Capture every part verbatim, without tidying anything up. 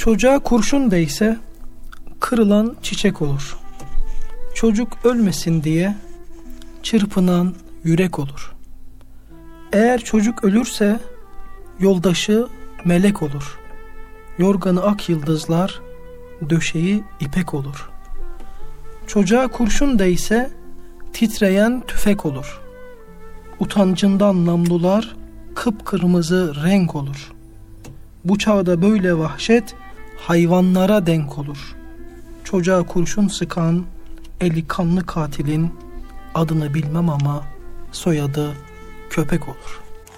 Çocuğa kurşun değse kırılan çiçek olur. Çocuk ölmesin diye çırpınan yürek olur. Eğer çocuk ölürse yoldaşı melek olur. Yorganı ak yıldızlar, döşeği ipek olur. Çocuğa kurşun değse titreyen tüfek olur. Utancından namlular kıpkırmızı renk olur. Bu çağda böyle vahşet hayvanlara denk olur. Çocuğa kurşun sıkan eli kanlı katilin adını bilmem ama soyadı köpek olur.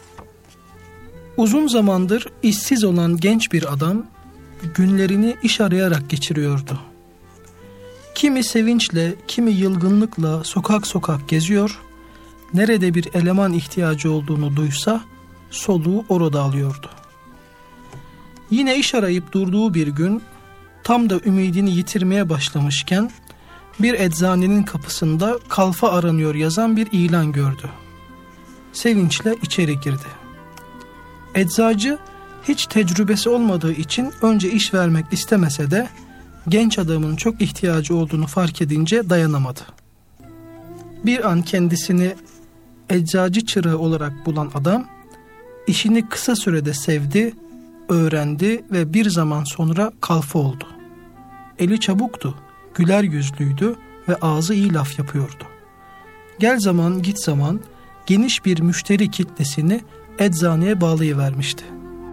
Uzun zamandır işsiz olan genç bir adam günlerini iş arayarak geçiriyordu. Kimi sevinçle, kimi yılgınlıkla sokak sokak geziyor, nerede bir eleman ihtiyacı olduğunu duysa soluğu orada alıyordu. Yine iş arayıp durduğu bir gün tam da ümidini yitirmeye başlamışken bir eczanenin kapısında kalfa aranıyor yazan bir ilan gördü. Sevinçle içeri girdi. Eczacı hiç tecrübesi olmadığı için önce iş vermek istemese de genç adamın çok ihtiyacı olduğunu fark edince dayanamadı. Bir an kendisini eczacı çırağı olarak bulan adam işini kısa sürede sevdi, öğrendi ve bir zaman sonra kalfa oldu. Eli çabuktu, güler yüzlüydü ve ağzı iyi laf yapıyordu. Gel zaman git zaman geniş bir müşteri kitlesini eczaneye bağlayıvermişti.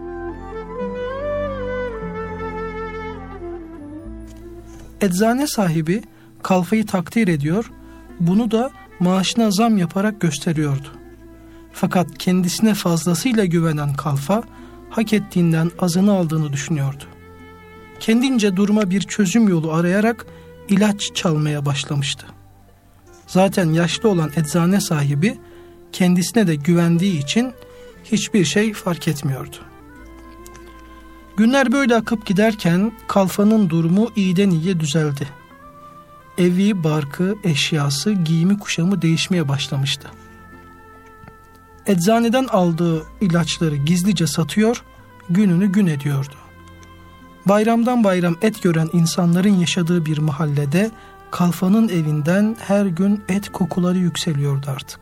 Eczane sahibi kalfayı takdir ediyor, bunu da maaşına zam yaparak gösteriyordu. Fakat kendisine fazlasıyla güvenen kalfa hak ettiğinden azını aldığını düşünüyordu. Kendince duruma bir çözüm yolu arayarak ilaç çalmaya başlamıştı. Zaten yaşlı olan eczane sahibi kendisine de güvendiği için hiçbir şey fark etmiyordu. Günler böyle akıp giderken kalfanın durumu iyiden iyiye düzeldi. Evi, barkı, eşyası, giyimi, kuşamı değişmeye başlamıştı. Eczaneden aldığı ilaçları gizlice satıyor, gününü gün ediyordu. Bayramdan bayram et gören insanların yaşadığı bir mahallede kalfanın evinden her gün et kokuları yükseliyordu artık.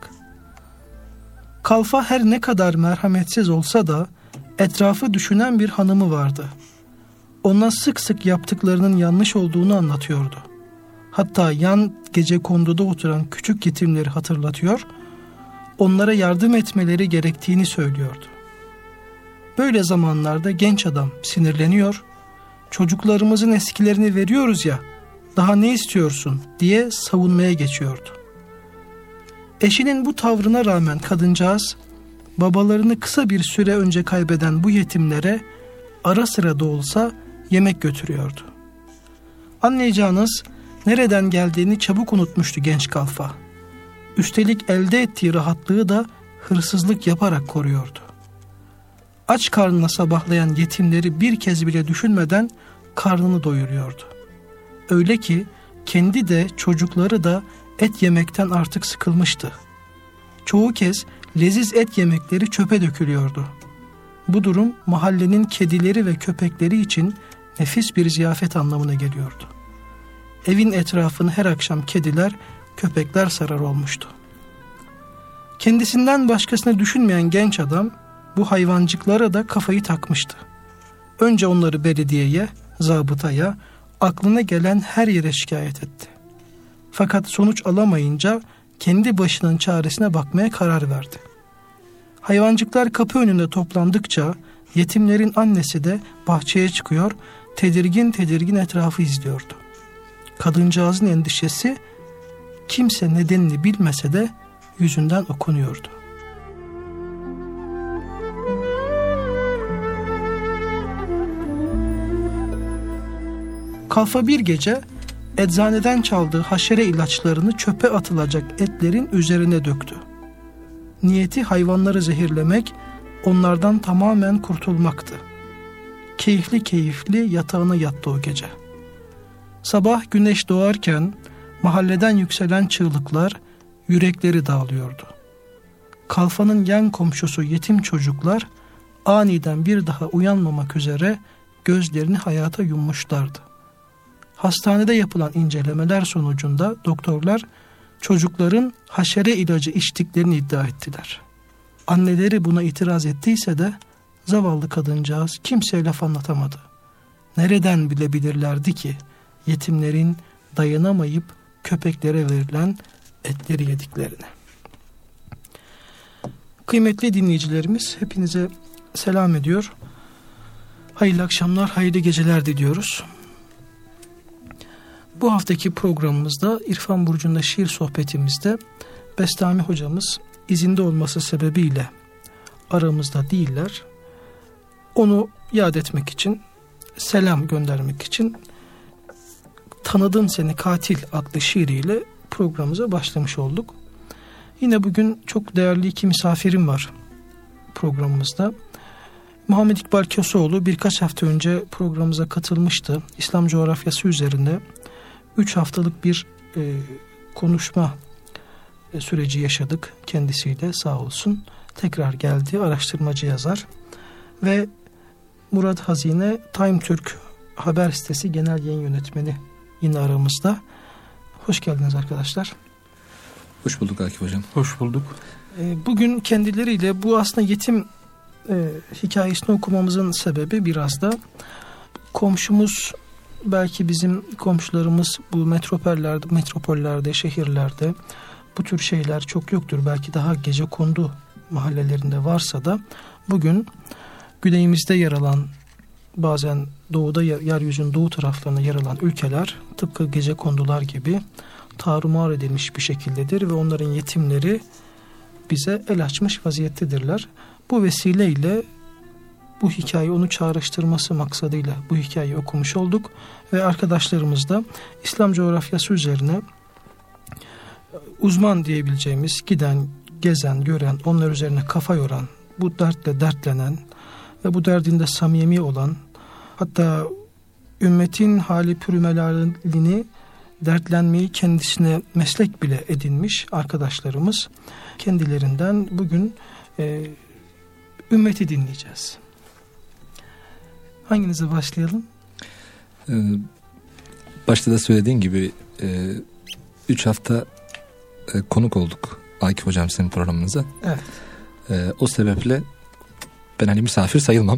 Kalfa her ne kadar merhametsiz olsa da etrafı düşünen bir hanımı vardı. Ona sık sık yaptıklarının yanlış olduğunu anlatıyordu. Hatta yan gecekonduda oturan küçük yetimleri hatırlatıyor, onlara yardım etmeleri gerektiğini söylüyordu. Böyle zamanlarda genç adam sinirleniyor, çocuklarımızın eskilerini veriyoruz ya, daha ne istiyorsun diye savunmaya geçiyordu. Eşinin bu tavrına rağmen kadıncağız, babalarını kısa bir süre önce kaybeden bu yetimlere ara sıra da olsa yemek götürüyordu. Anlayacağınız, nereden geldiğini çabuk unutmuştu genç kalfa. Üstelik elde ettiği rahatlığı da hırsızlık yaparak koruyordu. Aç karnına sabahlayan yetimleri bir kez bile düşünmeden karnını doyuruyordu. Öyle ki kendi de çocukları da et yemekten artık sıkılmıştı. Çoğu kez leziz et yemekleri çöpe dökülüyordu. Bu durum mahallenin kedileri ve köpekleri için nefis bir ziyafet anlamına geliyordu. Evin etrafını her akşam kediler, köpekler sarar olmuştu. Kendisinden başkasını düşünmeyen genç adam bu hayvancıklara da kafayı takmıştı. Önce onları belediyeye, zabıtaya, aklına gelen her yere şikayet etti. Fakat sonuç alamayınca kendi başının çaresine bakmaya karar verdi. Hayvancıklar kapı önünde toplandıkça yetimlerin annesi de bahçeye çıkıyor, tedirgin tedirgin etrafı izliyordu. Kadıncağızın endişesi kimse nedenini bilmese de yüzünden okunuyordu. Kalfa bir gece eczaneden çaldığı haşere ilaçlarını çöpe atılacak etlerin üzerine döktü. Niyeti hayvanları zehirlemek, onlardan tamamen kurtulmaktı. Keyifli keyifli yatağına yattı o gece. Sabah güneş doğarken mahalleden yükselen çığlıklar yürekleri dağılıyordu. Kalfanın yan komşusu yetim çocuklar aniden bir daha uyanmamak üzere gözlerini hayata yummuşlardı. Hastanede yapılan incelemeler sonucunda doktorlar çocukların haşere ilacı içtiklerini iddia ettiler. Anneleri buna itiraz ettiyse de zavallı kadıncağız kimseye laf anlatamadı. Nereden bilebilirlerdi ki yetimlerin dayanamayıp köpeklere verilen etleri yediklerini? Kıymetli dinleyicilerimiz, hepinize selam ediyor. Hayırlı akşamlar, hayırlı geceler diliyoruz. Bu haftaki programımızda İrfan Burcu'nda şiir sohbetimizde Bestami hocamız izinde olması sebebiyle aramızda değiller. Onu yad etmek için, selam göndermek için Tanıdım Seni Katil adlı şiiriyle programımıza başlamış olduk. Yine bugün çok değerli iki misafirim var programımızda. Muhammed İkbal Köseoğlu birkaç hafta önce programımıza katılmıştı. İslam coğrafyası üzerinde üç haftalık bir e, konuşma e, süreci yaşadık kendisiyle, sağ olsun. Tekrar geldi, araştırmacı yazar. Ve Murat Hazine, Time Türk haber sitesi genel yayın yönetmeni yine aramızda. Hoş geldiniz arkadaşlar. Hoş bulduk Akif Hocam. Hoş bulduk. E, bugün kendileriyle bu aslında yetim e, hikayesini okumamızın sebebi biraz da komşumuz, belki bizim komşularımız bu metropollerde, metropollerde, şehirlerde bu tür şeyler çok yoktur. Belki daha gecekondu mahallelerinde varsa da bugün güneyimizde yer alan, bazen doğuda, yeryüzünün doğu taraflarında yer alan ülkeler tıpkı gecekondular gibi tarumar edilmiş bir şekildedir ve onların yetimleri bize el açmış vaziyettedirler. Bu vesileyle bu hikayeyi onu çağrıştırması maksadıyla bu hikayeyi okumuş olduk ve arkadaşlarımız da İslam coğrafyası üzerine uzman diyebileceğimiz, giden, gezen, gören, onlar üzerine kafa yoran, bu dertle dertlenen ve bu derdinde samimi olan, hatta ümmetin hali pürümelalini, dertlenmeyi kendisine meslek bile edinmiş arkadaşlarımız, kendilerinden bugün e, ümmeti dinleyeceğiz. Hanginize başlayalım? Ee, başta da söylediğin gibi e, üç hafta e, konuk olduk Akif Hocam senin programınıza. Evet. E, o sebeple ben hani misafir sayılmam.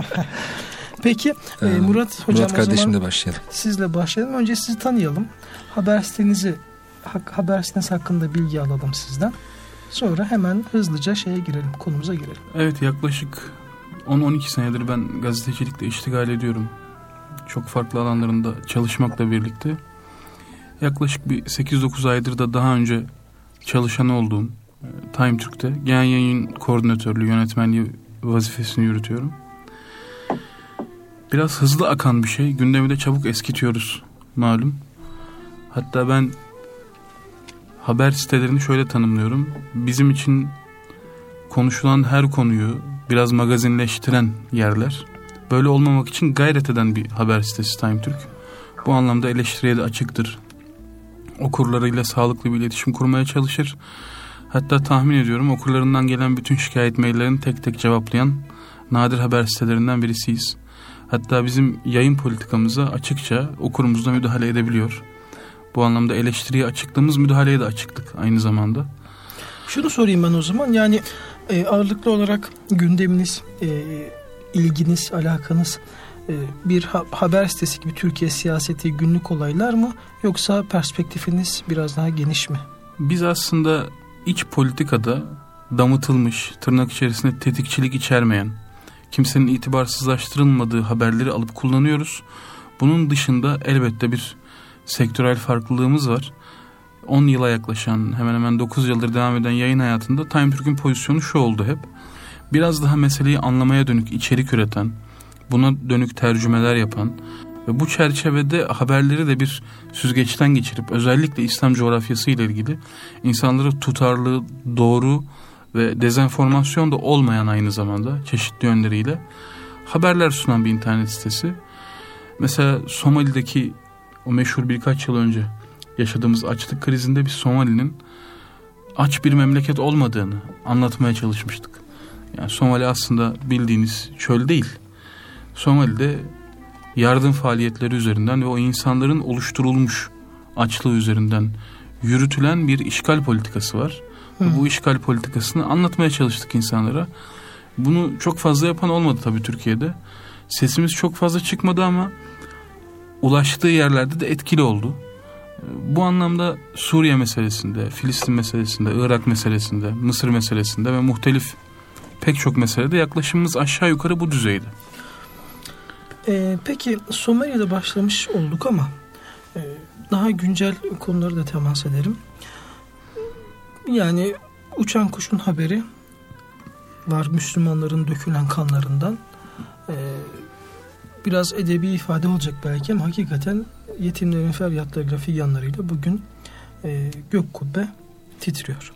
Peki e, Murat Hocam, Murat kardeşimle başlayalım. Sizle başlayalım. Önce sizi tanıyalım. Haber sitenizi, haber siteniz hakkında bilgi alalım sizden. Sonra hemen hızlıca şeye girelim, konumuza girelim. Evet, yaklaşık on on iki senedir ben gazetecilikle iştigal ediyorum. Çok farklı alanlarında çalışmakla birlikte. Yaklaşık bir sekiz dokuz aydır da daha önce çalışan olduğum Time Türk'te genel yayın koordinatörlüğü, yönetmenliği vazifesini yürütüyorum. Biraz hızlı akan bir şey. Gündemi de çabuk eskitiyoruz malum. Hatta ben haber sitelerini şöyle tanımlıyorum. Bizim için konuşulan her konuyu biraz magazinleştiren yerler. Böyle olmamak için gayret eden bir haber sitesi Time Türk. Bu anlamda eleştiriye de açıktır. Okurlarıyla sağlıklı bir iletişim kurmaya çalışır. Hatta tahmin ediyorum okurlarından gelen bütün şikayet maillerini tek tek cevaplayan nadir haber sitelerinden birisiyiz. Hatta bizim yayın politikamıza açıkça okurumuzla müdahale edebiliyor. Bu anlamda eleştiriye açıklığımız, müdahaleye de açıklık aynı zamanda. Şunu sorayım ben o zaman, yani e, ağırlıklı olarak gündeminiz, e, ilginiz, alakanız e, bir ha- haber sitesi gibi Türkiye siyaseti, günlük olaylar mı, yoksa perspektifiniz biraz daha geniş mi? Biz aslında iç politikada damıtılmış, tırnak içerisinde tetikçilik içermeyen, kimsenin itibarsızlaştırılmadığı haberleri alıp kullanıyoruz. Bunun dışında elbette bir sektörel farklılığımız var. on yıla yaklaşan, hemen hemen dokuz yıldır devam eden yayın hayatında Time Türk'ün pozisyonu şu oldu hep. Biraz daha meseleyi anlamaya dönük içerik üreten, buna dönük tercümeler yapan ve bu çerçevede haberleri de bir süzgeçten geçirip özellikle İslam coğrafyası ile ilgili insanları tutarlı, doğru ve dezenformasyon da olmayan, aynı zamanda çeşitli yönleriyle haberler sunan bir internet sitesi. Mesela Somali'deki o meşhur birkaç yıl önce yaşadığımız açlık krizinde bir Somali'nin aç bir memleket olmadığını anlatmaya çalışmıştık. Yani Somali aslında bildiğiniz çöl değil. Somali'de yardım faaliyetleri üzerinden ve o insanların oluşturulmuş açlığı üzerinden yürütülen bir işgal politikası var. Hı. Bu işgal politikasını anlatmaya çalıştık insanlara. Bunu çok fazla yapan olmadı tabii Türkiye'de. Sesimiz çok fazla çıkmadı ama ulaştığı yerlerde de etkili oldu. Bu anlamda Suriye meselesinde, Filistin meselesinde, Irak meselesinde, Mısır meselesinde ve muhtelif pek çok meselede yaklaşımımız aşağı yukarı bu düzeyde. Ee, peki Somali'de başlamış olduk ama e, daha güncel konuları da temas ederim. Yani uçan kuşun haberi var Müslümanların dökülen kanlarından. Ee, biraz edebi ifade olacak belki ama hakikaten yetimlerin feryatlarıyla figanlarıyla bugün e, gök kubbe titriyor.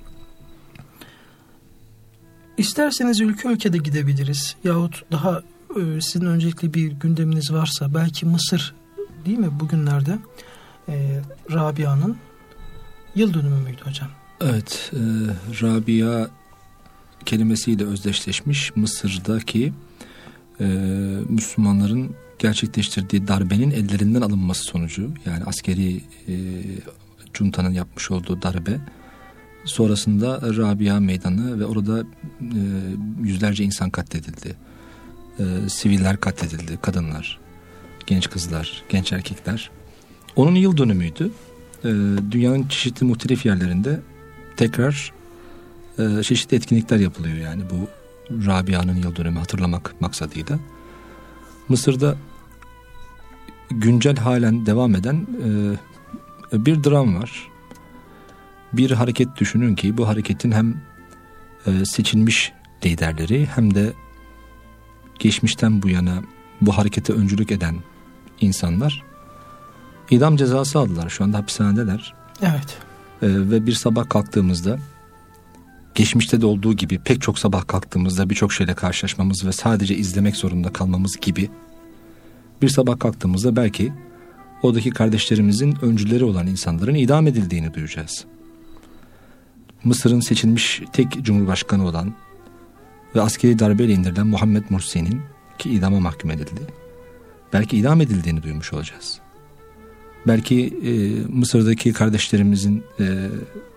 İsterseniz ülke ülkede gidebiliriz. Yahut daha e, sizin öncelikli bir gündeminiz varsa belki Mısır değil mi bugünlerde e, Rabia'nın yıl dönümü müydü hocam? Evet, e, Rabia kelimesiyle özdeşleşmiş Mısır'daki e, Müslümanların gerçekleştirdiği darbenin ellerinden alınması sonucu, yani askeri e, cuntanın yapmış olduğu darbe sonrasında Rabia Meydanı ve orada e, yüzlerce insan katledildi. E, siviller katledildi, kadınlar, genç kızlar, genç erkekler. Onun yıl dönümüydü. E, dünyanın çeşitli muhtelif yerlerinde tekrar e, çeşitli etkinlikler yapılıyor, yani bu Rabia'nın yıl dönümü hatırlamak maksadıyla. Mısır'da güncel halen devam eden e, bir dram var. Bir hareket düşünün ki bu hareketin hem e, seçilmiş liderleri hem de geçmişten bu yana bu harekete öncülük eden insanlar idam cezası aldılar. Şu anda hapishanedeler. Evet. E, ve bir sabah kalktığımızda, geçmişte de olduğu gibi pek çok sabah kalktığımızda birçok şeyle karşılaşmamız ve sadece izlemek zorunda kalmamız gibi bir sabah kalktığımızda belki oradaki kardeşlerimizin öncüleri olan insanların idam edildiğini duyacağız. Mısır'ın seçilmiş tek cumhurbaşkanı olan ve askeri darbeyle indirilen Muhammed Mursi'nin ki idama mahkum edildi, belki idam edildiğini duymuş olacağız. Belki e, Mısır'daki kardeşlerimizin e,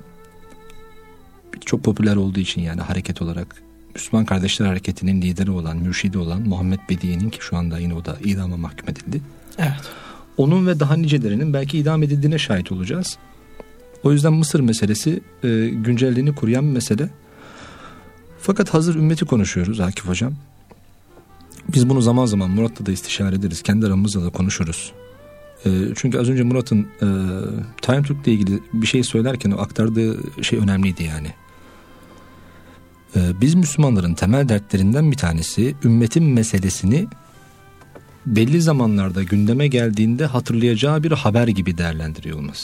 çok popüler olduğu için, yani hareket olarak Müslüman Kardeşler Hareketi'nin lideri olan, mürşidi olan Muhammed Bediye'nin ki şu anda yine o da idama mahkum edildi. Evet. Onun ve daha nicelerinin belki idam edildiğine şahit olacağız. O yüzden Mısır meselesi e, güncelliğini koruyan bir mesele. Fakat hazır ümmeti konuşuyoruz Akif Hocam. Biz bunu zaman zaman Murat'la da istişare ederiz. Kendi aramızda da konuşuruz. E, çünkü az önce Murat'ın e, Time Türk'le ilgili bir şey söylerken o aktardığı şey önemliydi yani. E, biz Müslümanların temel dertlerinden bir tanesi ümmetin meselesini belli zamanlarda gündeme geldiğinde hatırlayacağı bir haber gibi değerlendiriyor olması.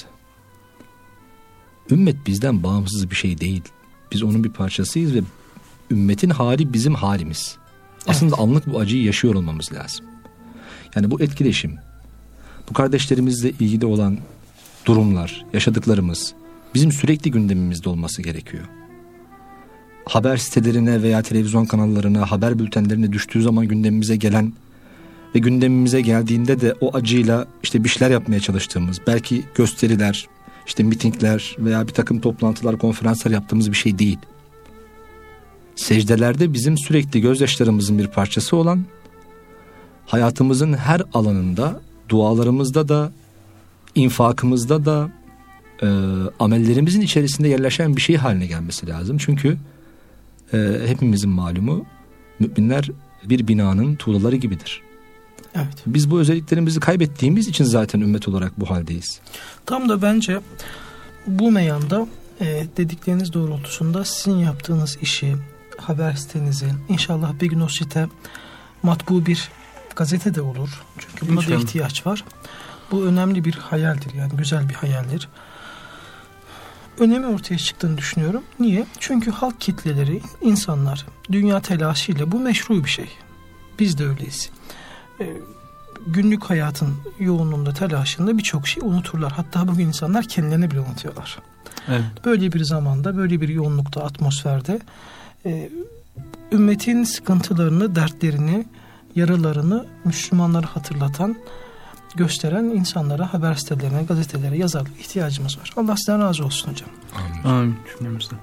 Ümmet bizden bağımsız bir şey değil. Biz onun bir parçasıyız ve ümmetin hali bizim halimiz. Aslında evet, anlık bu acıyı yaşıyor olmamız lazım. Yani bu etkileşim, bu kardeşlerimizle ilgili olan durumlar, yaşadıklarımız bizim sürekli gündemimizde olması gerekiyor. Haber sitelerine veya televizyon kanallarına, haber bültenlerine düştüğü zaman gündemimize gelen ve gündemimize geldiğinde de o acıyla işte bir şeyler yapmaya çalıştığımız, belki gösteriler, işte mitingler veya bir takım toplantılar, konferanslar yaptığımız bir şey değil. Secdelerde bizim sürekli gözyaşlarımızın bir parçası olan, hayatımızın her alanında, dualarımızda da, infakımızda da, e, amellerimizin içerisinde yerleşen bir şey haline gelmesi lazım. Çünkü e, hepimizin malumu, müminler bir binanın tuğlaları gibidir. Evet. Biz bu özelliklerimizi kaybettiğimiz için zaten ümmet olarak bu haldeyiz. Tam da bence bu meyanda e, dedikleriniz doğrultusunda sizin yaptığınız işi, haber sitenizi, inşallah bir gün o site matbu bir gazete de olur. Çünkü buna İnşallah. da ihtiyaç var. Bu önemli bir hayaldir, yani güzel bir hayaldir. Önemi ortaya çıktığını düşünüyorum. Niye? Çünkü halk kitleleri, insanlar dünya telaşıyla, bu meşru bir şey. Biz de öyleyiz. Ee, günlük hayatın yoğunluğunda, telaşında birçok şey unuturlar. Hatta bugün insanlar kendilerini bile unutuyorlar. Evet. Böyle bir zamanda, böyle bir yoğunlukta, atmosferde e, ümmetin sıkıntılarını, dertlerini yaralarını Müslümanlara hatırlatan, gösteren insanlara, haber sitelerine, gazetelere yazarlık ihtiyacımız var. Allah sizden razı olsun hocam. Amin. Amin cümlemizden.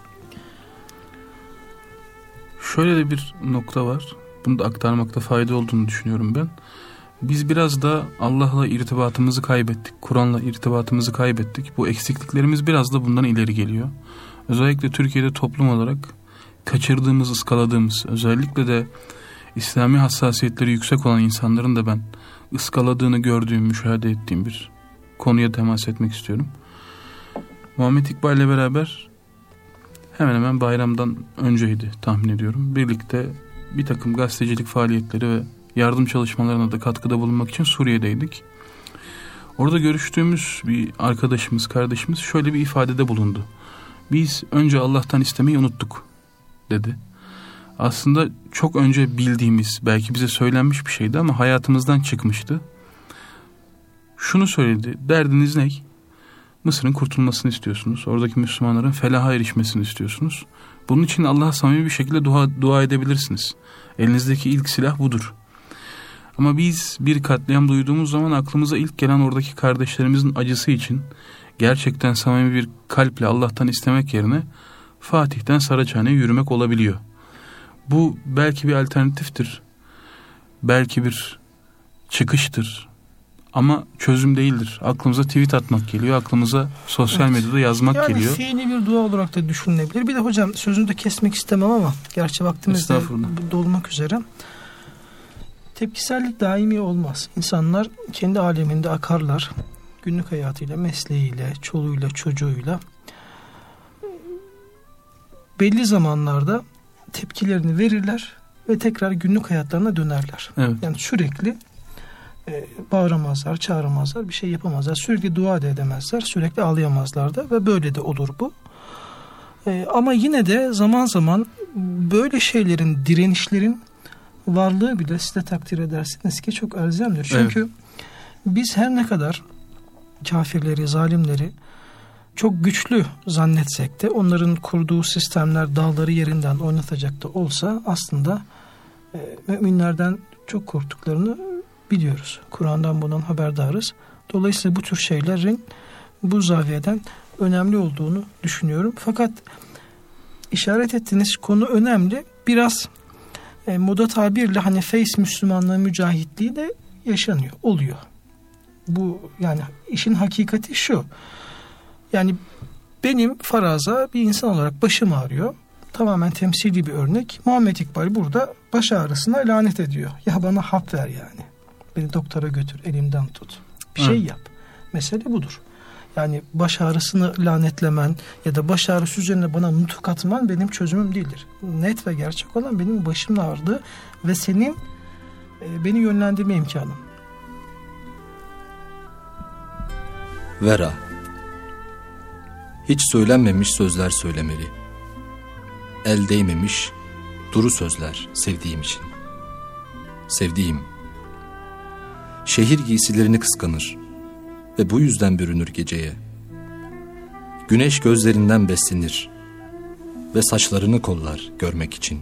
Şöyle de bir nokta var. Bunu da aktarmakta fayda olduğunu düşünüyorum ben. Biz biraz da Allah'la irtibatımızı kaybettik. Kur'an'la irtibatımızı kaybettik. Bu eksikliklerimiz biraz da bundan ileri geliyor. Özellikle Türkiye'de toplum olarak kaçırdığımız, ıskaladığımız, özellikle de İslami hassasiyetleri yüksek olan insanların da ben ıskaladığını gördüğüm, müşahede ettiğim bir konuya temas etmek istiyorum. Muhammed İkbal ile beraber hemen hemen bayramdan önceydi tahmin ediyorum. Birlikte bir takım gazetecilik faaliyetleri ve yardım çalışmalarına da katkıda bulunmak için Suriye'deydik. Orada görüştüğümüz bir arkadaşımız, kardeşimiz şöyle bir ifadede bulundu. Biz önce Allah'tan istemeyi unuttuk dedi. Aslında çok önce bildiğimiz, belki bize söylenmiş bir şeydi ama hayatımızdan çıkmıştı. Şunu söyledi, derdiniz ne? Mısır'ın kurtulmasını istiyorsunuz. Oradaki Müslümanların felaha erişmesini istiyorsunuz. Bunun için Allah'a samimi bir şekilde dua, dua edebilirsiniz. Elinizdeki ilk silah budur. Ama biz bir katliam duyduğumuz zaman aklımıza ilk gelen oradaki kardeşlerimizin acısı için gerçekten samimi bir kalple Allah'tan istemek yerine Fatih'ten Saraçhane'ye yürümek olabiliyor. Bu belki bir alternatiftir. Belki bir çıkıştır. Ama çözüm değildir. Aklımıza tweet atmak geliyor. Aklımıza sosyal evet. medyada yazmak yani geliyor. Yani fiili bir dua olarak da düşünülebilir. Bir de hocam sözünü de kesmek istemem ama gerçi vaktimiz de dolmak üzere. Tepkisellik daimi olmaz. İnsanlar kendi aleminde akarlar. Günlük hayatıyla, mesleğiyle, çoluğuyla, çocuğuyla belli zamanlarda tepkilerini verirler ve tekrar günlük hayatlarına dönerler. Evet. Yani sürekli e, bağıramazlar, çağıramazlar, bir şey yapamazlar. Sürekli dua da edemezler, sürekli ağlayamazlar da ve böyle de olur bu. E, ama yine de zaman zaman böyle şeylerin, direnişlerin varlığı bile siz de takdir edersiniz ki çok elzemdir. Çünkü evet. biz her ne kadar kafirleri, zalimleri çok güçlü zannetsek de onların kurduğu sistemler dağları yerinden oynatacak da olsa aslında e, müminlerden çok korktuklarını biliyoruz. Kur'an'dan bundan haberdarız. Dolayısıyla bu tür şeylerin bu zaviyeden önemli olduğunu düşünüyorum. Fakat işaret ettiğiniz konu önemli. Biraz e, moda tabirle hani face Müslümanlığı, mücahitliği de yaşanıyor, oluyor. Bu yani işin hakikati şu. Yani benim faraza bir insan olarak başım ağrıyor. Tamamen temsili bir örnek. Muhammed İkbal burada baş ağrısına lanet ediyor. Ya bana hap ver yani. Beni doktora götür, elimden tut. Bir Hı. şey yap. Mesele budur. Yani baş ağrısını lanetlemen ya da baş ağrısı üzerine bana nutuk atman benim çözümüm değildir. Net ve gerçek olan benim başımın ağrıdığı ve senin e, beni yönlendirme imkanım. Vera. Hiç söylenmemiş sözler söylemeli. El değmemiş duru sözler sevdiğim için. Sevdiğim. Şehir giysilerini kıskanır ve bu yüzden bürünür geceye. Güneş gözlerinden beslenir ve saçlarını kollar görmek için.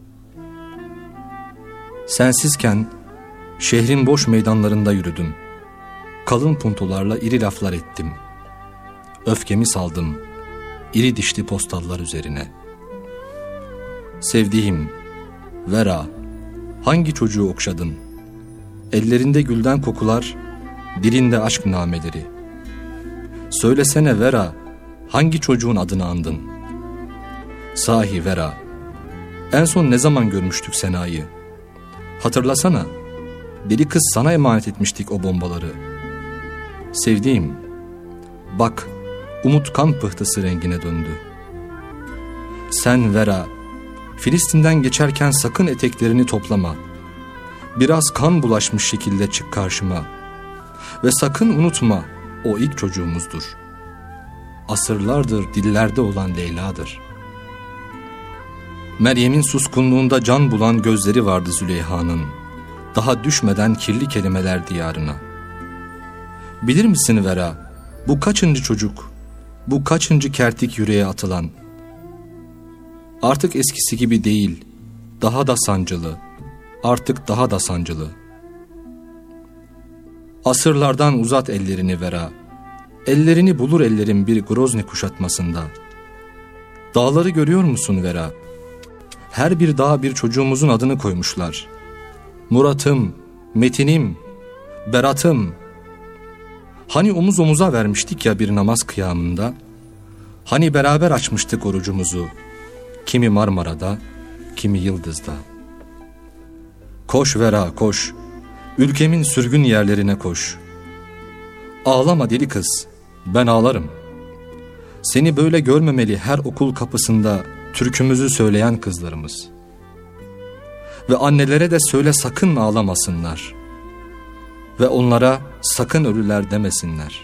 Sensizken şehrin boş meydanlarında yürüdüm. Kalın puntolarla iri laflar ettim. Öfkemi saldım iri dişli postallar üzerine. Sevdiğim, Vera, hangi çocuğu okşadın? Ellerinde gülden kokular, dilinde aşk nameleri. Söylesene Vera, hangi çocuğun adını andın? Sahi Vera, en son ne zaman görmüştük Sena'yı? Hatırlasana, deli kız sana emanet etmiştik o bombaları. Sevdiğim, bak, umut kan pıhtısı rengine döndü. Sen Vera, Filistin'den geçerken sakın eteklerini toplama. Biraz kan bulaşmış şekilde çık karşıma. Ve sakın unutma, o ilk çocuğumuzdur. Asırlardır dillerde olan Leyla'dır. Meryem'in suskunluğunda can bulan gözleri vardı Züleyha'nın. Daha düşmeden kirli kelimeler diyarına. Bilir misin Vera, bu kaçıncı çocuk, bu kaçıncı kertik yüreğe atılan? Artık eskisi gibi değil, daha da sancılı, artık daha da sancılı. Asırlardan uzat ellerini vera, ellerini bulur ellerin bir Grozny kuşatmasında. Dağları görüyor musun vera? Her bir dağa bir çocuğumuzun adını koymuşlar. Murat'ım, Metin'im, Berat'ım. Hani omuz omuza vermiştik ya bir namaz kıyamında, hani beraber açmıştık orucumuzu, kimi Marmara'da, kimi Yıldız'da. Koş vera koş, ülkemin sürgün yerlerine koş. Ağlama deli kız, ben ağlarım. Seni böyle görmemeli her okul kapısında türkümüzü söyleyen kızlarımız. Ve annelere de söyle sakın ağlamasınlar. Ve onlara sakın ölüler demesinler.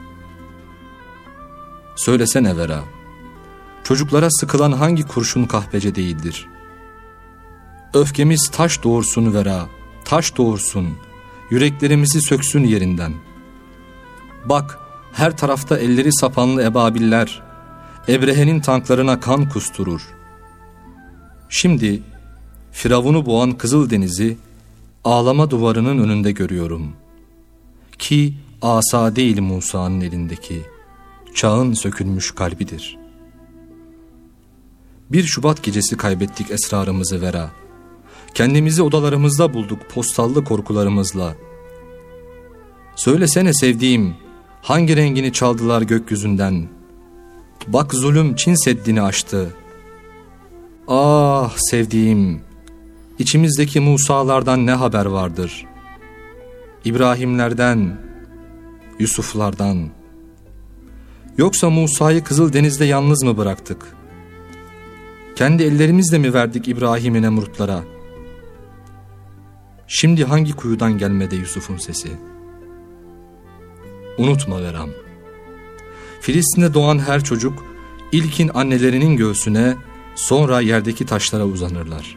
Söylesene vera, çocuklara sıkılan hangi kurşun kahpece değildir? Öfkemiz taş doğursun vera, taş doğursun, yüreklerimizi söksün yerinden. Bak, her tarafta elleri sapanlı ebabiller, Ebrehe'nin tanklarına kan kusturur. Şimdi, Firavun'u boğan Kızıldeniz'i, ağlama duvarının önünde görüyorum. Ki, asa değil Musa'nın elindeki, çağın sökülmüş kalbidir. Bir Şubat gecesi kaybettik esrarımızı vera. Kendimizi odalarımızda bulduk postallı korkularımızla. Söylesene sevdiğim, hangi rengini çaldılar gökyüzünden? Bak zulüm Çin Seddi'ni aştı. Ah sevdiğim, içimizdeki Musa'lardan ne haber vardır? İbrahimlerden, Yusuflardan. Yoksa Musa'yı Kızıldeniz'de yalnız mı bıraktık? Kendi ellerimizle mi verdik İbrahim'e Nemrutlara? Şimdi hangi kuyudan gelmedi Yusuf'un sesi? Unutma veram. Filistin'de doğan her çocuk ilkin annelerinin göğsüne, sonra yerdeki taşlara uzanırlar.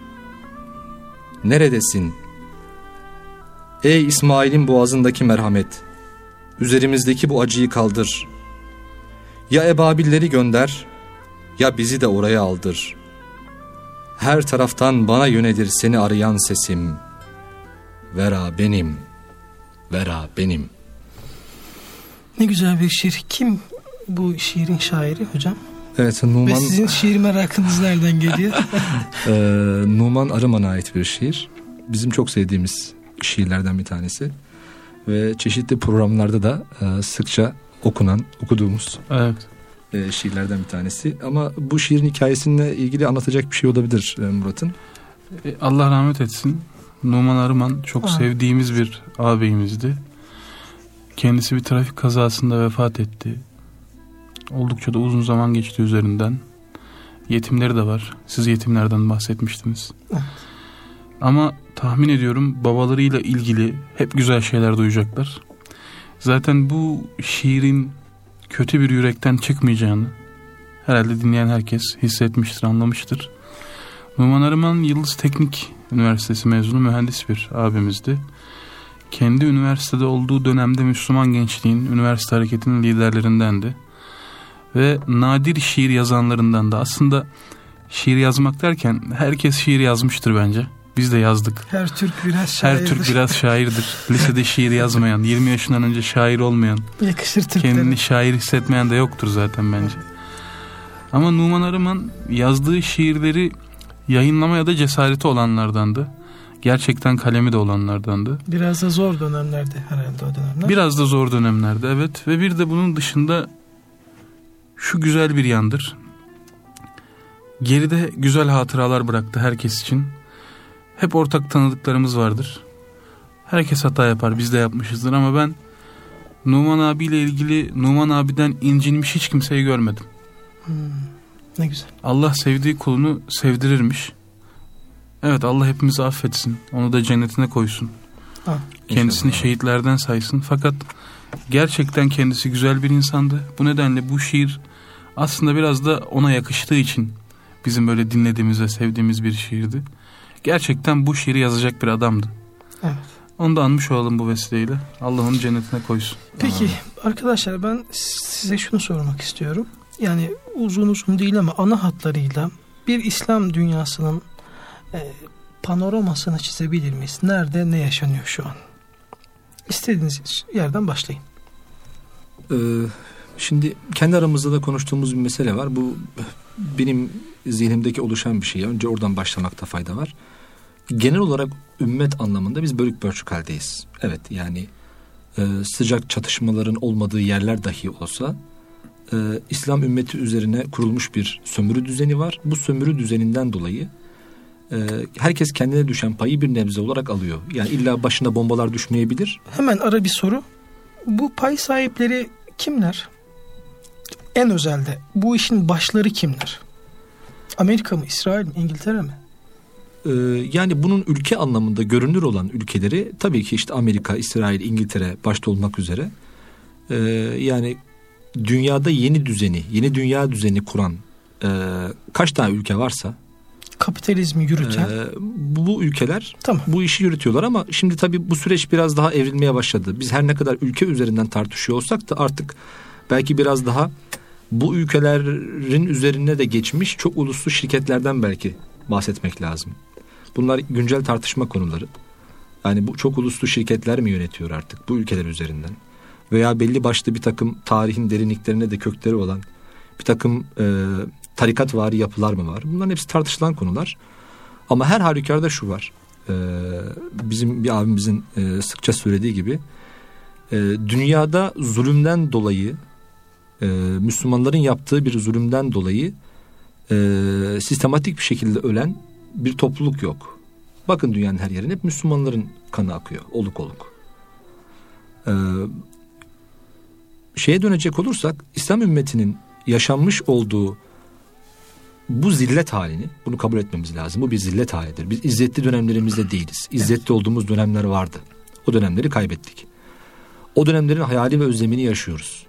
Neredesin? Ey İsmail'in boğazındaki merhamet, üzerimizdeki bu acıyı kaldır. Ya ebabilleri gönder, ya bizi de oraya aldır. Her taraftan bana yönelir seni arayan sesim. Vera benim, vera benim. Ne güzel bir şiir. Kim bu şiirin şairi hocam? Evet, Numan. Ve sizin şiir merakınız nereden geliyor? ee, Numan Arıman'a ait bir şiir. Bizim çok sevdiğimiz şiirlerden bir tanesi. Ve çeşitli programlarda da e, sıkça okunan, okuduğumuz evet. e, şiirlerden bir tanesi. Ama bu şiirin hikayesiyle ilgili anlatacak bir şey olabilir e, Murat'ın. E, Allah rahmet etsin. Numan Arıman çok Aa. sevdiğimiz bir ağabeyimizdi. Kendisi bir trafik kazasında vefat etti. Oldukça da uzun zaman geçti üzerinden. Yetimleri de var. Siz yetimlerden bahsetmiştiniz. Evet. Ama tahmin ediyorum babalarıyla ilgili hep güzel şeyler duyacaklar. Zaten bu şiirin kötü bir yürekten çıkmayacağını herhalde dinleyen herkes hissetmiştir, anlamıştır. Numan Arıman Yıldız Teknik Üniversitesi mezunu mühendis bir abimizdi. Kendi üniversitede olduğu dönemde Müslüman gençliğin üniversite hareketinin liderlerindendi. Ve nadir şiir yazanlarından da. Aslında şiir yazmak derken herkes şiir yazmıştır bence. Biz de yazdık. Her Türk biraz şairdir. Her Türk biraz şairdir. Lisede şiir yazmayan, yirmi yaşından önce şair olmayan, yakışır Türklere, kendini şair hissetmeyen de yoktur zaten bence. Ama Numan Arıman yazdığı şiirleri yayınlamaya da cesareti olanlardandı. Gerçekten kalemi de olanlardandı. Biraz da zor dönemlerdi herhalde o dönemler. Biraz da zor dönemlerde, evet. Ve bir de bunun dışında şu güzel bir yandır. Geride güzel hatıralar bıraktı herkes için. Hep ortak tanıdıklarımız vardır. Herkes hata yapar, biz de yapmışızdır ama ben Numan abiyle ilgili Numan abiden incinmiş hiç kimseyi görmedim. Hmm, ne güzel. Allah sevdiği kulunu sevdirirmiş. Evet, Allah hepimizi affetsin. Onu da cennetine koysun. Ha, kendisini inşallah. Şehitlerden saysın. Fakat gerçekten kendisi güzel bir insandı. Bu nedenle bu şiir aslında biraz da ona yakıştığı için bizim böyle dinlediğimiz ve sevdiğimiz bir şiirdi. Gerçekten bu şiiri yazacak bir adamdı. Evet. Onu da anmış olalım bu vesileyle. Allah onu cennetine koysun. Peki arkadaşlar, ben size şunu sormak istiyorum. Yani uzun uzun değil ama ana hatlarıyla bir İslam dünyasının e, panoramasını çizebilir miyiz? Nerede ne yaşanıyor şu an? İstediğiniz yerden başlayın. Ee, şimdi kendi aramızda da konuştuğumuz bir mesele var. Bu benim zihnimdeki oluşan bir şey. Önce oradan başlamakta fayda var. Genel olarak ümmet anlamında biz bölük pörçük haldeyiz. Evet, yani e, sıcak çatışmaların olmadığı yerler dahi olsa e, İslam ümmeti üzerine kurulmuş bir sömürü düzeni var. Bu sömürü düzeninden dolayı e, herkes kendine düşen payı bir nebze olarak alıyor. Yani illa başına bombalar düşmeyebilir. Hemen ara bir soru. Bu pay sahipleri kimler? En özelde bu işin başları kimler? Amerika mı, İsrail mi, İngiltere mi? Ee, yani bunun ülke anlamında görünür olan ülkeleri tabii ki işte Amerika, İsrail, İngiltere başta olmak üzere. Ee, yani dünyada yeni düzeni, yeni dünya düzeni kuran e, kaç tane ülke varsa kapitalizmi yürüten e, bu, bu ülkeler tamam. bu işi yürütüyorlar ama şimdi tabii bu süreç biraz daha evrilmeye başladı. Biz her ne kadar ülke üzerinden tartışıyor olsak da artık belki biraz daha bu ülkelerin üzerine de geçmiş çok uluslu şirketlerden belki bahsetmek lazım. Bunlar güncel tartışma konuları. Yani bu çok uluslu şirketler mi yönetiyor artık bu ülkeler üzerinden? Veya belli başlı bir takım tarihin derinliklerine de kökleri olan bir takım e, tarikatvari yapılar mı var? Bunların hepsi tartışılan konular. Ama her halükarda şu var. E, bizim bir abimizin e, sıkça söylediği gibi e, dünyada zulümden dolayı e, Müslümanların yaptığı bir zulümden dolayı e, sistematik bir şekilde ölen bir topluluk yok. Bakın dünyanın her yerine hep Müslümanların kanı akıyor. Oluk oluk. Ee, şeye dönecek olursak İslam ümmetinin yaşanmış olduğu bu zillet halini, bunu kabul etmemiz lazım. Bu bir zillet halidir. Biz izzetli dönemlerimizde değiliz. İzzetli olduğumuz dönemler vardı. O dönemleri kaybettik. O dönemlerin hayali ve özlemini yaşıyoruz.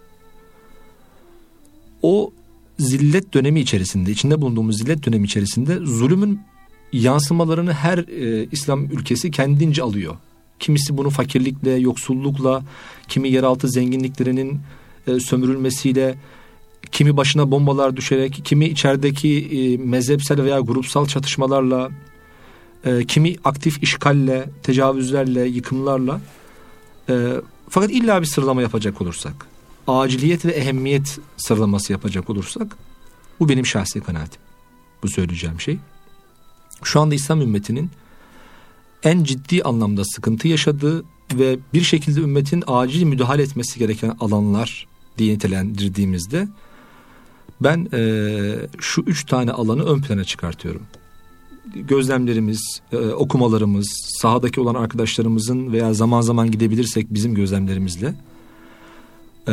O zillet dönemi içerisinde, içinde bulunduğumuz zillet dönemi içerisinde zulümün yansımalarını her e, İslam ülkesi kendince alıyor. Kimisi bunu fakirlikle, yoksullukla, kimi yeraltı zenginliklerinin e, sömürülmesiyle, kimi başına bombalar düşerek, kimi içerideki e, mezhepsel veya grupsal çatışmalarla, e, kimi aktif işgalle, tecavüzlerle, yıkımlarla. E, fakat illa bir sıralama yapacak olursak, aciliyet ve ehemmiyet sıralaması yapacak olursak, bu benim şahsi kanaatim. Bu söyleyeceğim şey. Şu anda İslam ümmetinin en ciddi anlamda sıkıntı yaşadığı ve bir şekilde ümmetin acil müdahale etmesi gereken alanlar diye nitelendirdiğimizde ben e, şu üç tane alanı ön plana çıkartıyorum. Gözlemlerimiz, e, okumalarımız, sahadaki olan arkadaşlarımızın veya zaman zaman gidebilirsek bizim gözlemlerimizle e,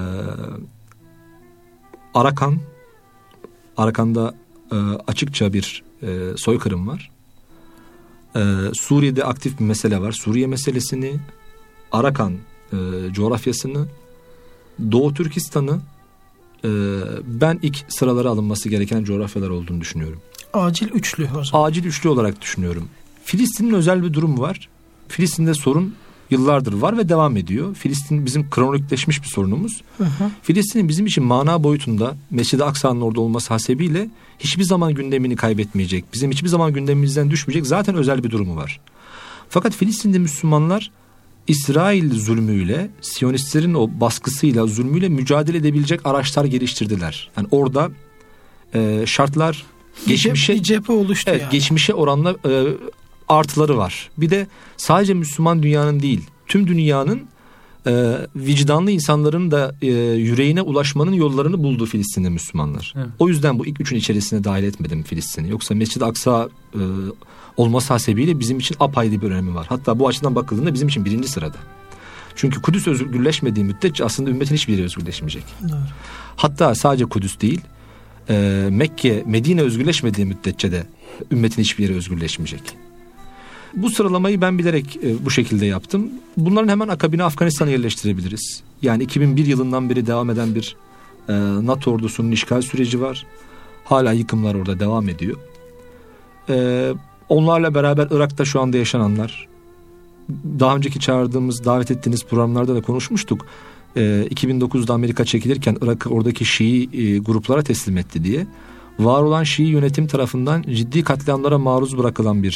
Arakan, Arakan'da e, açıkça bir e, soykırım var. Ee, Suriye'de aktif bir mesele var. Suriye meselesini, Arakan e, coğrafyasını, Doğu Türkistan'ı e, ben ilk sıralara alınması gereken coğrafyalar olduğunu düşünüyorum. Acil üçlü o zaman. Acil üçlü olarak düşünüyorum. Filistin'in özel bir durumu var. Filistin'de sorun yıllardır var ve devam ediyor. Filistin bizim kronikleşmiş bir sorunumuz. Hı hı. Filistin'in bizim için mana boyutunda Mescid-i Aksa'nın orada olması hasebiyle hiçbir zaman gündemini kaybetmeyecek. Bizim hiçbir zaman gündemimizden düşmeyecek. Zaten özel bir durumu var. Fakat Filistin'de Müslümanlar İsrail zulmüyle, Siyonistlerin o baskısıyla, zulmüyle mücadele edebilecek araçlar geliştirdiler. Yani orada e, şartlar geçmişe, bir cephe oluştu evet, yani. Geçmişe oranla e, artıları var. Bir de sadece Müslüman dünyanın değil, tüm dünyanın e, vicdanlı insanların da e, yüreğine ulaşmanın yollarını buldu Filistin'de Müslümanlar. Evet. O yüzden bu ilk üçün içerisine dahil etmedim Filistin'i. Yoksa Mescid-i Aksa e, olması hasebiyle bizim için apayrı bir önemi var. Hatta bu açıdan bakıldığında bizim için birinci sırada. Çünkü Kudüs özgürleşmediği müddetçe aslında ümmetin hiçbir yeri özgürleşmeyecek. Evet. Hatta sadece Kudüs değil, e, Mekke, Medine özgürleşmediği müddetçe de ümmetin hiçbir yeri özgürleşmeyecek. Bu sıralamayı ben bilerek e, bu şekilde yaptım. Bunların hemen akabine Afganistan'ı yerleştirebiliriz. Yani iki bin bir yılından beri devam eden bir e, NATO ordusunun işgal süreci var. Hala yıkımlar orada devam ediyor. E, onlarla beraber Irak'ta şu anda yaşananlar. Daha önceki çağırdığımız, davet ettiğiniz programlarda da konuşmuştuk. E, iki bin dokuzda Amerika çekilirken Irak'ı oradaki Şii e, gruplara teslim etti diye. Var olan Şii yönetim tarafından ciddi katliamlara maruz bırakılan bir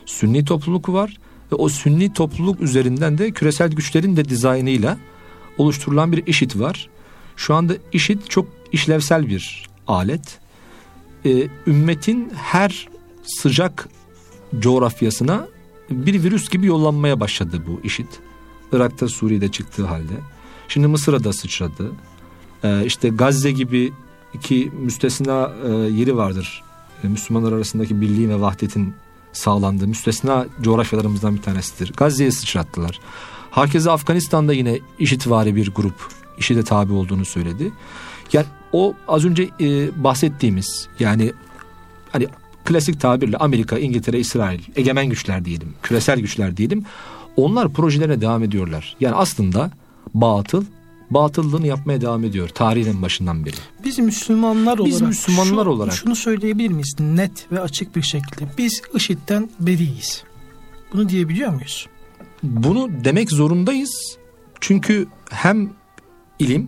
Sünni topluluk var ve o Sünni topluluk üzerinden de küresel güçlerin de dizaynıyla oluşturulan bir IŞİD var. Şu anda IŞİD çok işlevsel bir alet. Ee, ümmetin her sıcak coğrafyasına bir virüs gibi yollanmaya başladı bu IŞİD. Irak'ta, Suriye'de çıktığı halde. Şimdi Mısır'a da sıçradı. Ee, işte Gazze gibi iki müstesna e, yeri vardır. E, Müslümanlar arasındaki birliğin ve vahdetin sağlandığı müstesna coğrafyalarımızdan bir tanesidir. Gazze'ye sıçrattılar. Hakeza Afganistan'da yine IŞİDvari bir grup IŞİD'e tabi olduğunu söyledi. Yani o az önce e, bahsettiğimiz, yani hani klasik tabirle Amerika, İngiltere, İsrail, egemen güçler diyelim, küresel güçler diyelim. Onlar projelerine devam ediyorlar. Yani aslında batıl, batıllığını yapmaya devam ediyor tarihin başından beri. Biz Müslümanlar olarak, Biz Müslümanlar şu, olarak şunu söyleyebilir miyiz net ve açık bir şekilde? Biz IŞİD'den beriyiz. Bunu diyebiliyor muyuz? Bunu demek zorundayız. Çünkü hem ilim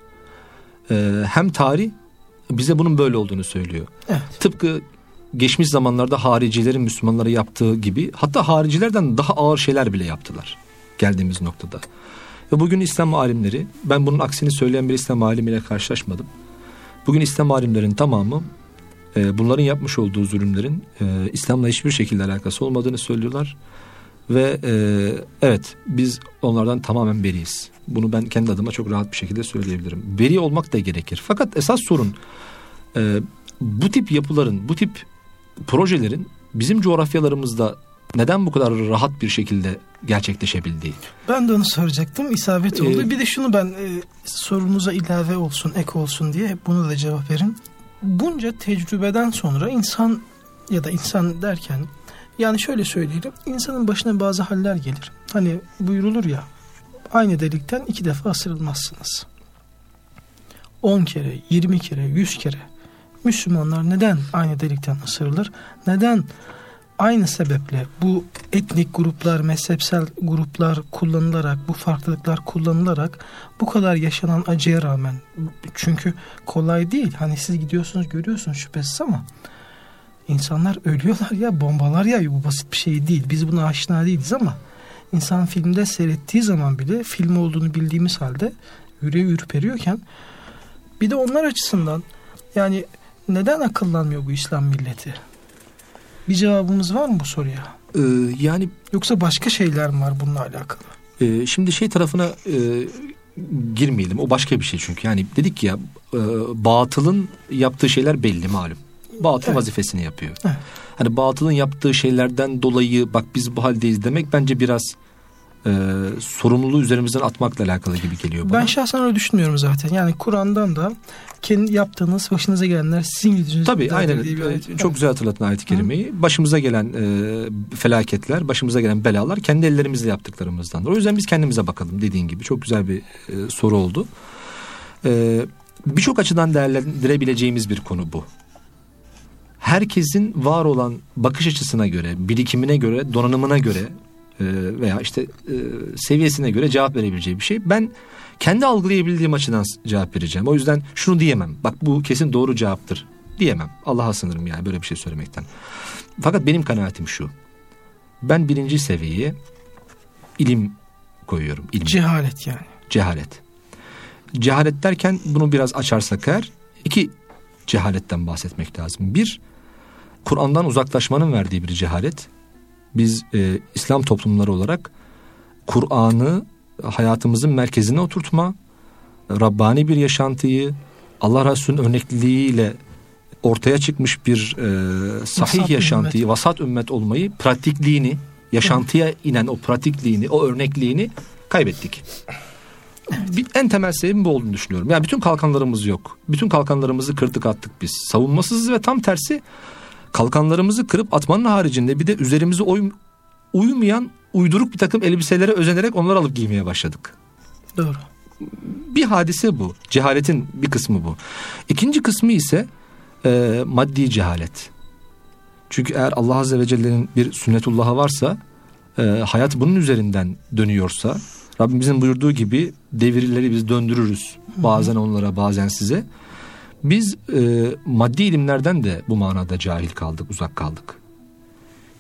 hem tarih bize bunun böyle olduğunu söylüyor. Evet. Tıpkı geçmiş zamanlarda haricilerin Müslümanlara yaptığı gibi, hatta haricilerden daha ağır şeyler bile yaptılar geldiğimiz noktada. Ve bugün İslam alimleri, ben bunun aksini söyleyen bir İslam alimiyle karşılaşmadım. Bugün İslam alimlerin tamamı e, bunların yapmış olduğu zulümlerin e, İslam'la hiçbir şekilde alakası olmadığını söylüyorlar. Ve e, evet, biz onlardan tamamen beriyiz. Bunu ben kendi adıma çok rahat bir şekilde söyleyebilirim. Beri olmak da gerekir. Fakat esas sorun e, bu tip yapıların, bu tip projelerin bizim coğrafyalarımızda neden bu kadar rahat bir şekilde gerçekleşebildiği. Ben de onu soracaktım. İsabet oldu. Ee, bir de şunu ben e, sorunuza ilave olsun, ek olsun diye hep bunu da cevap verin. Bunca tecrübeden sonra insan, ya da insan derken yani şöyle söyleyelim, insanın başına bazı haller gelir. Hani buyurulur ya, aynı delikten iki defa ısırılmazsınız. On kere, yirmi kere, yüz kere Müslümanlar neden aynı delikten ısırılır? Neden aynı sebeple bu etnik gruplar, mezhepsel gruplar kullanılarak, bu farklılıklar kullanılarak bu kadar yaşanan acıya rağmen, çünkü kolay değil. Hani siz gidiyorsunuz, görüyorsunuz şüphesiz, ama insanlar ölüyorlar ya, bombalar ya, bu basit bir şey değil. Biz buna aşina değiliz ama insan filmde seyrettiği zaman bile film olduğunu bildiğimiz halde yüreği ürperiyorken, bir de onlar açısından yani neden akıllanmıyor bu İslam milleti? Bir cevabımız var mı bu soruya? Ee, yani yoksa başka şeyler mi var bununla alakalı? E, şimdi şey tarafına e, girmeyelim. O başka bir şey çünkü. Yani dedik ya, e, batılın yaptığı şeyler belli malum. Batıl evet. vazifesini yapıyor. Evet. Hani batılın yaptığı şeylerden dolayı bak biz bu haldeyiz demek bence biraz e, sorumluluğu üzerimizden atmakla alakalı gibi geliyor bana. Ben şahsen öyle düşünmüyorum zaten. Yani Kur'an'dan da kendi yaptığınız, başınıza gelenler sizin yüzünüzden. Tabii aynen. Çok güzel hatırlattın ayet-i kerimeyi. Hı. Başımıza gelen e, felaketler, başımıza gelen belalar kendi ellerimizle yaptıklarımızdandır. O yüzden biz kendimize bakalım dediğin gibi. Çok güzel bir e, soru oldu. E, Birçok açıdan değerlendirebileceğimiz bir konu bu. Herkesin var olan bakış açısına göre, birikimine göre, donanımına göre e, veya işte e, seviyesine göre cevap verebileceği bir şey. Ben kendi algılayabildiğim açıdan cevap vereceğim. O yüzden şunu diyemem. Bak bu kesin doğru cevaptır diyemem. Allah'a sığınırım yani böyle bir şey söylemekten. Fakat benim kanaatim şu. Ben birinci seviyeye ilim koyuyorum. İlim. Cehalet yani. Cehalet. Cehalet derken bunu biraz açarsak eğer iki cehaletten bahsetmek lazım. Bir, Kur'an'dan uzaklaşmanın verdiği bir cehalet. Biz e, İslam toplumları olarak Kur'an'ı hayatımızın merkezine oturtma, Rabbani bir yaşantıyı Allah Resulü'nün örnekliliğiyle ortaya çıkmış bir e, sahih vasat yaşantıyı, ümmet. vasat ümmet olmayı, pratikliğini, yaşantıya inen o pratikliğini, o örnekliğini kaybettik. Bir, en temel sebebim bu olduğunu düşünüyorum. Yani bütün kalkanlarımız yok. Bütün kalkanlarımızı kırdık attık biz. Savunmasızız ve tam tersi kalkanlarımızı kırıp atmanın haricinde bir de üzerimize oy, uymayan uyduruk bir takım elbiselere özenerek onları alıp giymeye başladık. Doğru. Bir hadise bu. Cehaletin bir kısmı bu. İkinci kısmı ise e, maddi cehalet. Çünkü eğer Allah Azze ve Celle'nin bir sünnetullahı varsa, e, hayat bunun üzerinden dönüyorsa, Rabbimizin buyurduğu gibi devirleri biz döndürürüz. Bazen onlara, bazen size. Biz e, maddi ilimlerden de bu manada cahil kaldık, uzak kaldık.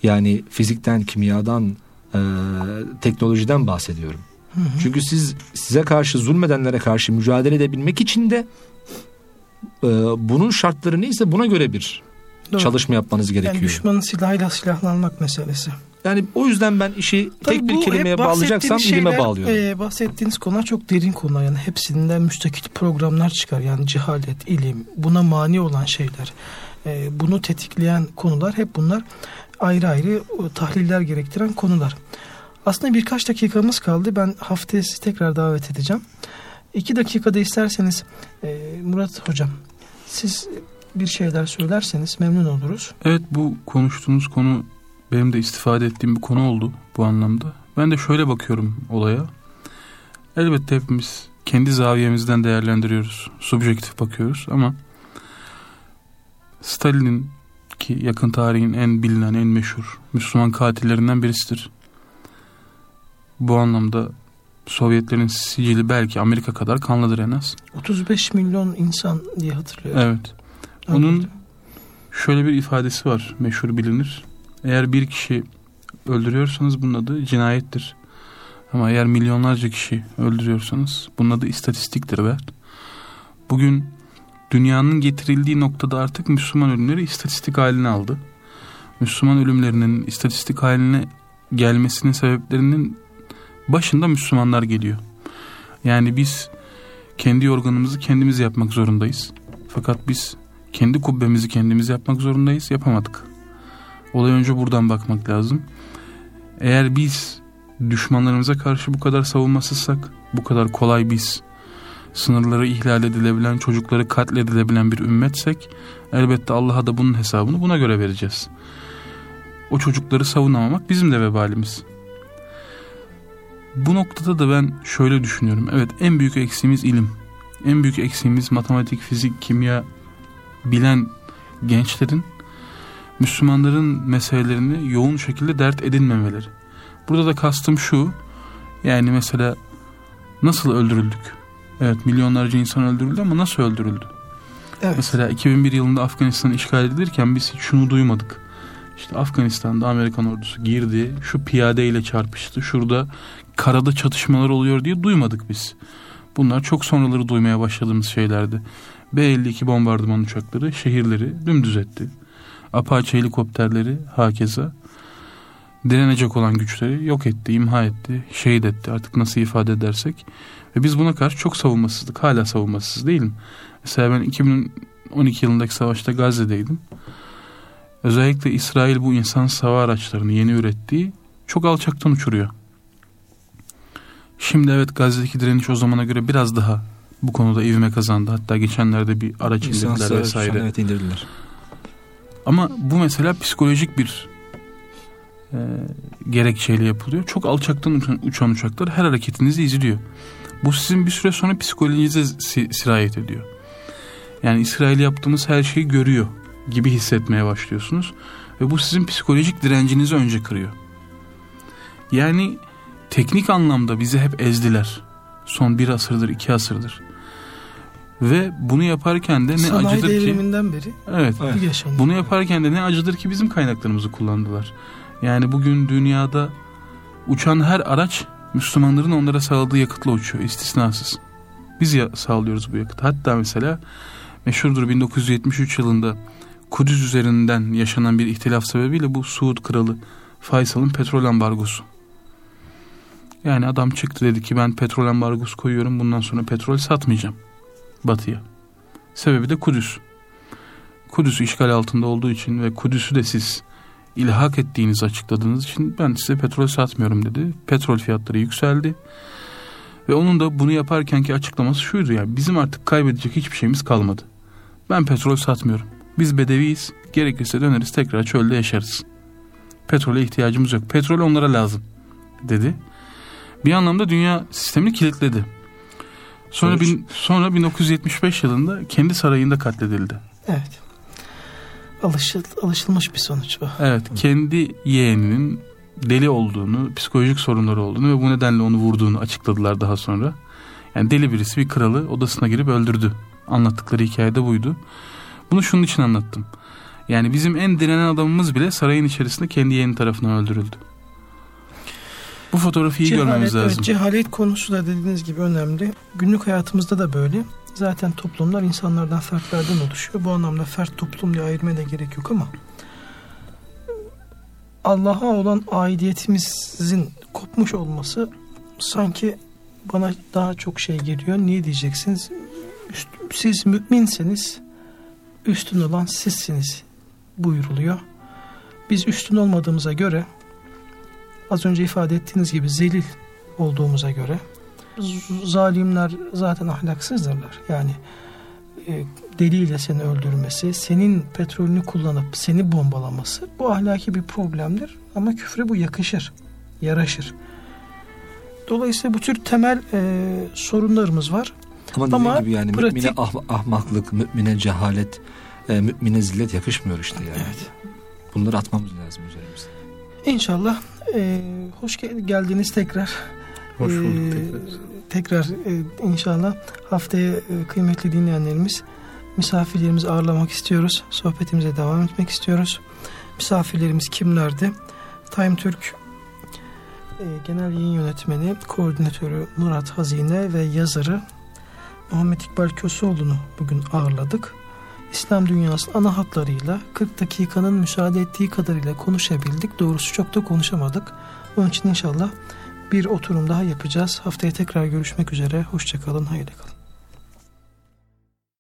Yani fizikten, kimyadan, e, teknolojiden bahsediyorum. Hı hı. Çünkü siz size karşı zulmedenlere karşı mücadele edebilmek için de e, bunun şartları neyse buna göre bir Doğru. çalışma yapmanız gerekiyor. Yani düşmanın silahıyla silahlanmak meselesi. Yani o yüzden ben işi Tabii tek bir kelimeye bağlayacaksam şeyler, ilime bağlıyorum. E, bahsettiğiniz konular çok derin konular. Yani hepsinden müstakil programlar çıkar. Yani cehalet, ilim, buna mani olan şeyler, e, bunu tetikleyen konular, hep bunlar ayrı ayrı tahliller gerektiren konular. Aslında birkaç dakikamız kaldı. Ben haftaya sizi tekrar davet edeceğim. İki dakikada isterseniz e, Murat Hocam, siz bir şeyler söylerseniz memnun oluruz. Evet, bu konuştuğunuz konu benim de istifade ettiğim bir konu oldu bu anlamda. Ben de şöyle bakıyorum olaya. Elbette hepimiz kendi zaviyemizden değerlendiriyoruz. Subjektif bakıyoruz ama Stalin'in, ki yakın tarihin en bilinen, en meşhur Müslüman katillerinden birisidir. Bu anlamda Sovyetlerin sicili belki Amerika kadar kanlıdır en az. otuz beş milyon insan diye hatırlıyorum. Evet. Bunun şöyle bir ifadesi var, meşhur bilinir. Eğer bir kişi öldürüyorsanız bunun adı cinayettir. Ama eğer milyonlarca kişi öldürüyorsanız bunun adı istatistiktir der. Bugün dünyanın getirildiği noktada artık Müslüman ölümleri istatistik haline aldı. Müslüman ölümlerinin istatistik haline gelmesinin sebeplerinin başında Müslümanlar geliyor. Yani biz kendi yorganımızı kendimiz yapmak zorundayız. Fakat biz kendi kubbemizi kendimiz yapmak zorundayız. Yapamadık. Olaya önce buradan bakmak lazım. Eğer biz düşmanlarımıza karşı bu kadar savunmasızsak, bu kadar kolay biz sınırları ihlal edilebilen, çocukları katledilebilen bir ümmetsek, elbette Allah'a da bunun hesabını buna göre vereceğiz. O çocukları savunamamak bizim de vebalimiz. Bu noktada da ben şöyle düşünüyorum. Evet, en büyük eksiğimiz ilim. En büyük eksiğimiz matematik, fizik, kimya bilen gençlerin Müslümanların meselelerini yoğun şekilde dert edinmemeleri. Burada da kastım şu, yani mesela nasıl öldürüldük? Evet, milyonlarca insan öldürüldü ama nasıl öldürüldü? Evet. Mesela iki bin bir yılında Afganistan işgal edilirken biz hiç şunu duymadık. İşte Afganistan'da Amerikan ordusu girdi, şu piyadeyle çarpıştı, şurada karada çatışmalar oluyor diye duymadık biz. Bunlar çok sonraları duymaya başladığımız şeylerdi. B elli iki bombardıman uçakları şehirleri dümdüz etti. Apache helikopterleri hakeza direnecek olan güçleri yok etti, imha etti, şehit etti, artık nasıl ifade edersek. Ve biz buna karşı çok savunmasızdık. Hala savunmasız değilim. Mesela ben iki bin on iki yılındaki savaşta Gazze'deydim. Özellikle İsrail bu insansız hava araçlarını yeni ürettiği çok alçaktan uçuruyor. Şimdi evet, Gazze'deki direniş o zamana göre biraz daha bu konuda ivme kazandı. Hatta geçenlerde bir araç indirdiler vesaire. Evet, indirdiler. Ama bu mesela psikolojik bir e, gerekçeyle yapılıyor. Çok alçaktan uçan, uçan uçaklar her hareketinizi izliyor. Bu sizin bir süre sonra psikolojinize si- sirayet ediyor. Yani İsrail yaptığımız her şeyi görüyor gibi hissetmeye başlıyorsunuz. Ve bu sizin psikolojik direncinizi önce kırıyor. Yani teknik anlamda bizi hep ezdiler. Son bir asırdır, iki asırdır. Ve bunu yaparken de ne Sanayi acıdır ki... Sanayi devriminden beri. Evet. evet. Bunu yaparken de ne acıdır ki bizim kaynaklarımızı kullandılar. Yani bugün dünyada uçan her araç Müslümanların onlara sağladığı yakıtla uçuyor, istisnasız. Biz ya sağlıyoruz bu yakıtı. Hatta mesela meşhurdur, bin dokuz yüz yetmiş üç yılında Kudüs üzerinden yaşanan bir ihtilaf sebebiyle bu Suud Kralı Faysal'ın petrol ambargosu. Yani adam çıktı, dedi ki ben petrol ambargosu koyuyorum, bundan sonra petrol satmayacağım Batı'ya. Sebebi de Kudüs. Kudüs işgal altında olduğu için ve Kudüs'ü de siz ilhak ettiğinizi açıkladığınız için ben size petrol satmıyorum dedi. Petrol fiyatları yükseldi. Ve onun da bunu yaparkenki açıklaması şuydu: ya bizim artık kaybedecek hiçbir şeyimiz kalmadı. Ben petrol satmıyorum. Biz bedeviyiz. Gerekirse döneriz, tekrar çölde yaşarız. Petrole ihtiyacımız yok. Petrol onlara lazım dedi. Bir anlamda dünya sistemini kilitledi. Sonra bin, sonra bin dokuz yüz yetmiş beş yılında kendi sarayında katledildi. Evet. Alışıl, alışılmış bir sonuç bu. Evet, kendi yeğeninin deli olduğunu, psikolojik sorunları olduğunu ve bu nedenle onu vurduğunu açıkladılar daha sonra. Yani deli birisi bir kralı odasına girip öldürdü. Anlattıkları hikayede buydu. Bunu şunun için anlattım. Yani bizim en direnen adamımız bile sarayın içerisinde kendi yeğeni tarafından öldürüldü. Bu fotoğrafı iyi cehalet, görmemiz lazım. Evet, cehalet konusu da dediğiniz gibi önemli. Günlük hayatımızda da böyle. Zaten toplumlar insanlardan, fertlerden oluşuyor. Bu anlamda fert toplum diye ayırmaya da gerek yok ama Allah'a olan aidiyetimizin kopmuş olması sanki bana daha çok şey geliyor. Niye diyeceksiniz? Üst, siz müminseniz üstün olan sizsiniz buyuruluyor. Biz üstün olmadığımıza göre, az önce ifade ettiğiniz gibi zelil olduğumuza göre, zalimler zaten ahlaksızdırlar. Yani e, deliyle seni öldürmesi, senin petrolünü kullanıp seni bombalaması bu ahlaki bir problemdir. Ama küfre bu yakışır, yaraşır. Dolayısıyla bu tür temel e, sorunlarımız var. Ama, Ama gibi yani pratik... mümine ah, ahmaklık, mümine cehalet, e, mümine zillet yakışmıyor işte yani. Evet. Bunları atmamız lazım üzerimize. İnşallah. E, hoş geldiniz tekrar. Hoş bulduk e, tekrar. Tekrar e, inşallah haftaya e, kıymetli dinleyenlerimiz, misafirlerimizi ağırlamak istiyoruz. Sohbetimize devam etmek istiyoruz. Misafirlerimiz kimlerdi? Time Türk e, Genel Yayın Yönetmeni, Koordinatörü Murat Hazine ve yazarı Muhammed İkbal Köseoğlu'nu bugün ağırladık. İslam dünyasının ana hatlarıyla kırk dakikanın müsaade ettiği kadarıyla konuşabildik. Doğrusu çok da konuşamadık. Onun için inşallah bir oturum daha yapacağız. Haftaya tekrar görüşmek üzere. Hoşça kalın, hayırlı kalın.